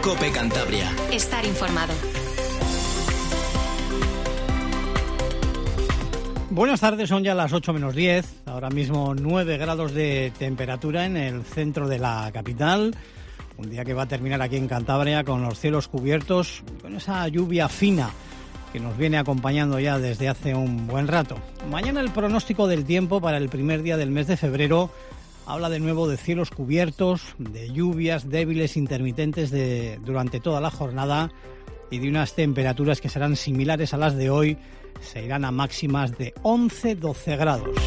COPE Cantabria. Estar informado. Buenas tardes, son ya las 8 menos 10, ahora mismo 9 grados de temperatura en el centro de la capital. Un día que va a terminar aquí en Cantabria con los cielos cubiertos, con esa lluvia fina que nos viene acompañando ya desde hace un buen rato. Mañana el pronóstico del tiempo para el primer día del mes de febrero habla de nuevo de cielos cubiertos, de lluvias débiles intermitentes durante toda la jornada y de unas temperaturas que serán similares a las de hoy, se irán a máximas de 11-12 grados.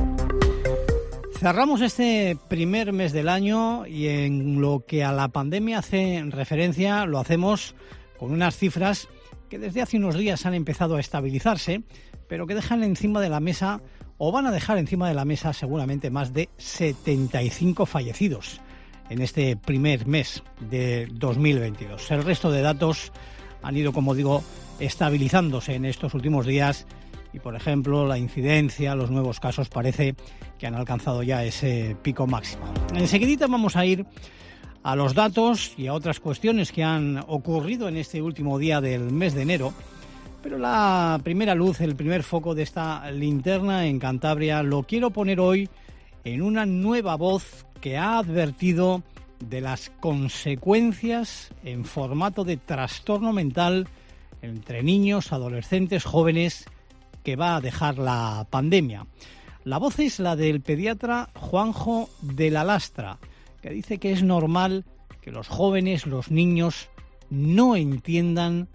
Cerramos este primer mes del año y en lo que a la pandemia hace referencia lo hacemos con unas cifras que desde hace unos días han empezado a estabilizarse, pero que dejan encima de la mesa, o van a dejar encima de la mesa seguramente más de 75 fallecidos en este primer mes de 2022. El resto de datos han ido, como digo, estabilizándose en estos últimos días y, por ejemplo, la incidencia, los nuevos casos parece que han alcanzado ya ese pico máximo. Enseguidita vamos a ir a los datos y a otras cuestiones que han ocurrido en este último día del mes de enero, pero la primera luz, el primer foco de esta linterna en Cantabria lo quiero poner hoy en una nueva voz que ha advertido de las consecuencias en formato de trastorno mental entre niños, adolescentes, jóvenes que va a dejar la pandemia. La voz es la del pediatra Juanjo de la Lastra, que dice que es normal que los jóvenes, los niños, no entiendan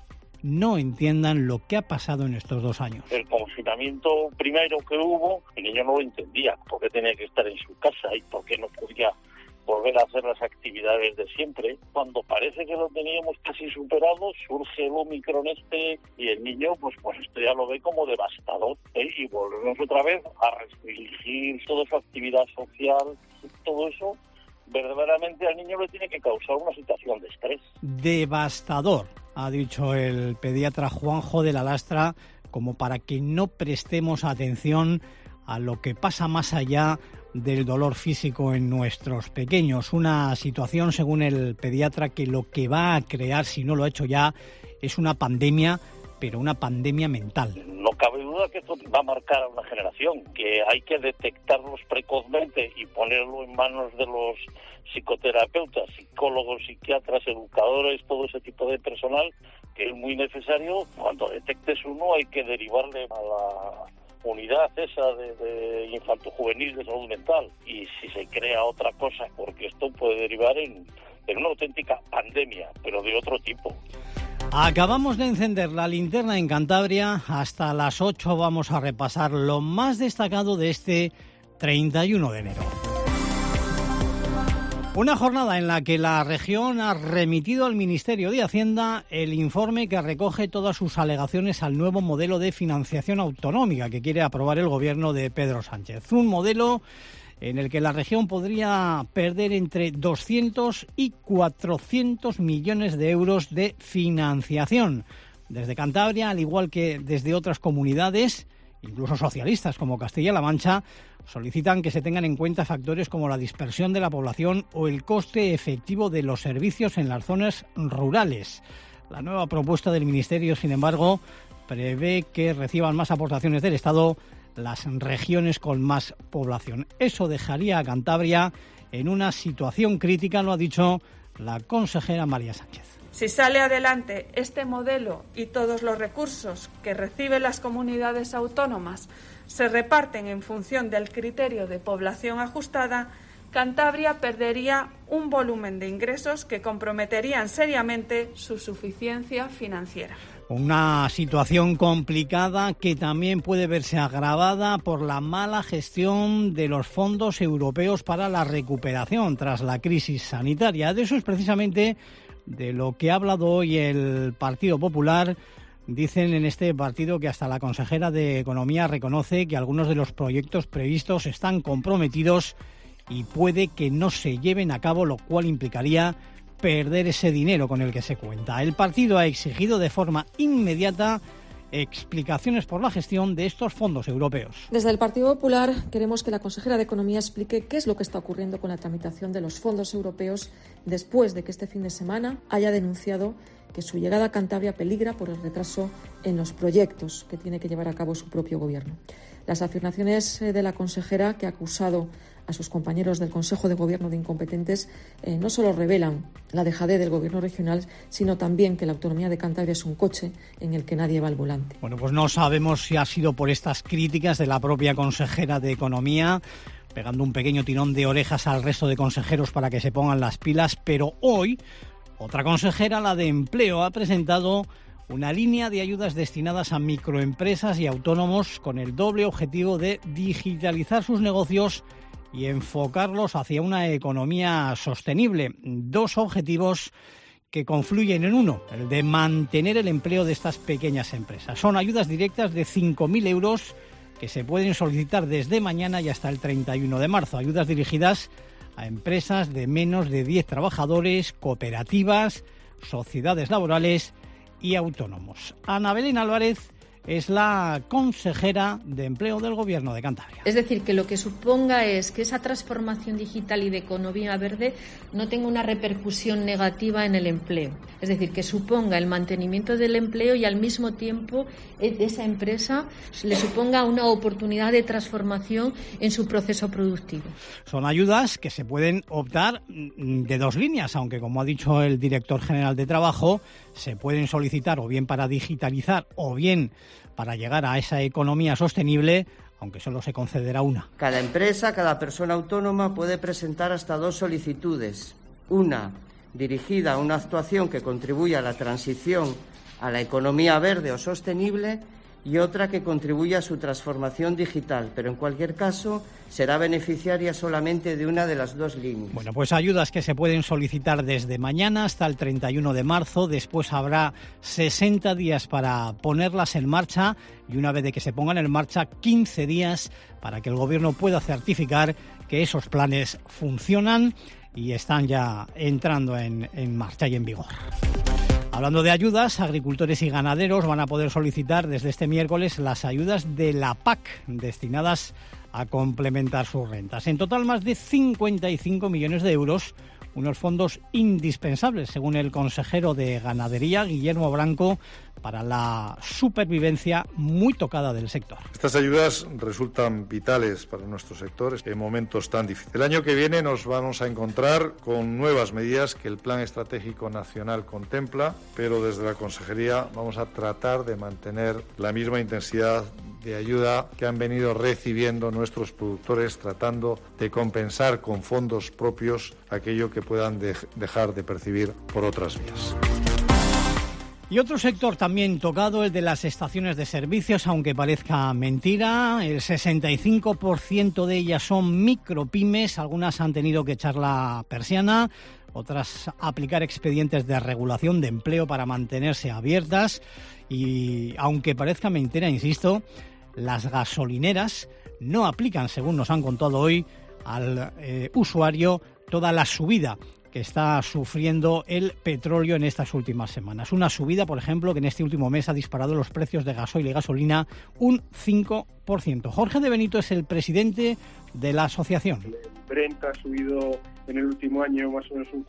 lo que ha pasado en estos 2 años. El confinamiento primero que hubo, el niño no lo entendía, por qué tenía que estar en su casa y por qué no podía volver a hacer las actividades de siempre. Cuando parece que lo teníamos casi superado, surge el Omicron y el niño pues esto ya lo ve como devastador, y volvemos otra vez a restringir toda su actividad social, todo eso verdaderamente al niño le tiene que causar una situación de estrés. Devastador, ha dicho el pediatra Juanjo de la Lastra, como para que no prestemos atención a lo que pasa más allá del dolor físico en nuestros pequeños. Una situación, según el pediatra, que lo que va a crear, si no lo ha hecho ya, es una pandemia, pero una pandemia mental. No cabe duda que esto va a marcar a una generación, que hay que detectarlos precozmente y ponerlo en manos de los psicoterapeutas, psicólogos, psiquiatras, educadores, todo ese tipo de personal, que es muy necesario. Cuando detectes uno hay que derivarle a la unidad esa de infanto-juvenil de salud mental, y si se crea otra cosa, porque esto puede derivar en una auténtica pandemia, pero de otro tipo. Acabamos de encender la linterna en Cantabria. Hasta las 8 vamos a repasar lo más destacado de este 31 de enero. Una jornada en la que la región ha remitido al Ministerio de Hacienda el informe que recoge todas sus alegaciones al nuevo modelo de financiación autonómica que quiere aprobar el gobierno de Pedro Sánchez. Un modelo en el que la región podría perder entre 200 y 400 millones de euros de financiación. Desde Cantabria, al igual que desde otras comunidades, incluso socialistas como Castilla-La Mancha, solicitan que se tengan en cuenta factores como la dispersión de la población o el coste efectivo de los servicios en las zonas rurales. La nueva propuesta del Ministerio, sin embargo, prevé que reciban más aportaciones del Estado las regiones con más población. Eso dejaría a Cantabria en una situación crítica, lo ha dicho la consejera María Sánchez. Si sale adelante este modelo y todos los recursos que reciben las comunidades autónomas se reparten en función del criterio de población ajustada, Cantabria perdería un volumen de ingresos que comprometerían seriamente su suficiencia financiera. Una situación complicada que también puede verse agravada por la mala gestión de los fondos europeos para la recuperación tras la crisis sanitaria. De eso es precisamente de lo que ha hablado hoy el Partido Popular. Dicen en este partido que hasta la consejera de Economía reconoce que algunos de los proyectos previstos están comprometidos y puede que no se lleven a cabo, lo cual implicaría perder ese dinero con el que se cuenta. El partido ha exigido de forma inmediata explicaciones por la gestión de estos fondos europeos. Desde el Partido Popular queremos que la consejera de Economía explique qué es lo que está ocurriendo con la tramitación de los fondos europeos después de que este fin de semana haya denunciado que su llegada a Cantabria peligra por el retraso en los proyectos que tiene que llevar a cabo su propio gobierno. Las afirmaciones de la consejera, que ha acusado a sus compañeros del Consejo de Gobierno de incompetentes, no solo revelan la dejadez del Gobierno regional, sino también que la autonomía de Cantabria es un coche en el que nadie va al volante. Bueno, pues no sabemos si ha sido por estas críticas de la propia consejera de Economía, pegando un pequeño tirón de orejas al resto de consejeros para que se pongan las pilas, pero hoy otra consejera, la de Empleo, ha presentado una línea de ayudas destinadas a microempresas y autónomos con el doble objetivo de digitalizar sus negocios y enfocarlos hacia una economía sostenible. Dos objetivos que confluyen en uno, el de mantener el empleo de estas pequeñas empresas. Son ayudas directas de 5.000 euros que se pueden solicitar desde mañana y hasta el 31 de marzo. Ayudas dirigidas a empresas de menos de 10 trabajadores, cooperativas, sociedades laborales y autónomos. Ana Belén Álvarez es la consejera de Empleo del Gobierno de Cantabria. Es decir, que lo que suponga es que esa transformación digital y de economía verde no tenga una repercusión negativa en el empleo. Es decir, que suponga el mantenimiento del empleo y al mismo tiempo esa empresa le suponga una oportunidad de transformación en su proceso productivo. Son ayudas que se pueden optar de dos líneas, aunque como ha dicho el director general de Trabajo, se pueden solicitar o bien para digitalizar o bien para llegar a esa economía sostenible, aunque solo se concederá una. Cada empresa, cada persona autónoma puede presentar hasta dos solicitudes. Una dirigida a una actuación que contribuya a la transición a la economía verde o sostenible y otra que contribuya a su transformación digital, pero en cualquier caso será beneficiaria solamente de una de las dos líneas. Bueno, pues ayudas que se pueden solicitar desde mañana hasta el 31 de marzo, después habrá 60 días para ponerlas en marcha y una vez de que se pongan en marcha 15 días para que el Gobierno pueda certificar que esos planes funcionan y están ya entrando en marcha y en vigor. Hablando de ayudas, agricultores y ganaderos van a poder solicitar desde este miércoles las ayudas de la PAC destinadas a complementar sus rentas. En total, más de 55 millones de euros, unos fondos indispensables, según el consejero de Ganadería, Guillermo Branco, para la supervivencia muy tocada del sector. Estas ayudas resultan vitales para nuestro sector en momentos tan difíciles. El año que viene nos vamos a encontrar con nuevas medidas que el Plan Estratégico Nacional contempla, pero desde la Consejería vamos a tratar de mantener la misma intensidad de ayuda que han venido recibiendo nuestros productores, tratando de compensar con fondos propios aquello que puedan dejar de percibir por otras vías. Y otro sector también tocado, el de las estaciones de servicios, aunque parezca mentira. El 65% de ellas son micropymes, algunas han tenido que echar la persiana, otras aplicar expedientes de regulación de empleo para mantenerse abiertas. Y aunque parezca mentira, insisto, las gasolineras no aplican, según nos han contado hoy, al usuario toda la subida que está sufriendo el petróleo en estas últimas semanas. Una subida, por ejemplo, que en este último mes ha disparado los precios de gasoil y gasolina un 5%. Jorge de Benito es el presidente de la asociación. El Brent ha subido en el último año más o menos un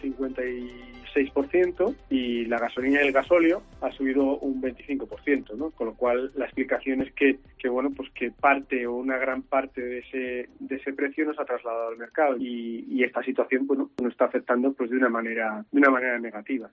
56% y la gasolina y el gasóleo ha subido un 25%, ¿no? Con lo cual la explicación es que parte o una gran parte de ese precio nos ha trasladado al mercado y esta situación nos está afectando pues de una manera negativa.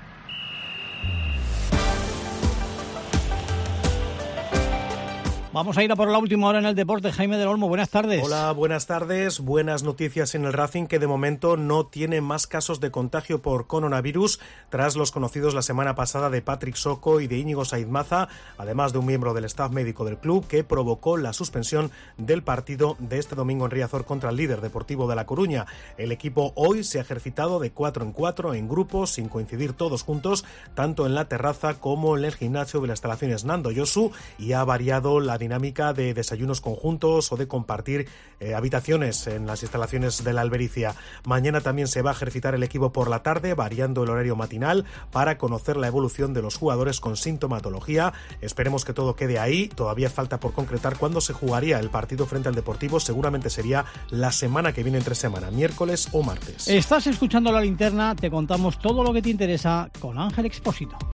Vamos a ir a por la última hora en el deporte. Jaime del Olmo, buenas tardes. Hola, buenas tardes. Buenas noticias en el Racing, que de momento no tiene más casos de contagio por coronavirus tras los conocidos la semana pasada de Patrick Soko y de Íñigo Saíz Maza, además de un miembro del staff médico del club que provocó la suspensión del partido de este domingo en Riazor contra el líder Deportivo de La Coruña. El equipo hoy se ha ejercitado de 4 en 4 en grupos, sin coincidir todos juntos, tanto en la terraza como en el gimnasio de las instalaciones Nando Yosu, y ha variado la dinámica dinámica de desayunos conjuntos o de compartir habitaciones en las instalaciones de la Albericia. Mañana también se va a ejercitar el equipo por la tarde, variando el horario matinal para conocer la evolución de los jugadores con sintomatología. Esperemos que todo quede ahí. Todavía falta por concretar cuándo se jugaría el partido frente al Deportivo. Seguramente sería la semana que viene, entre semana, miércoles o martes. Estás escuchando La Linterna, te contamos todo lo que te interesa con Ángel Expósito.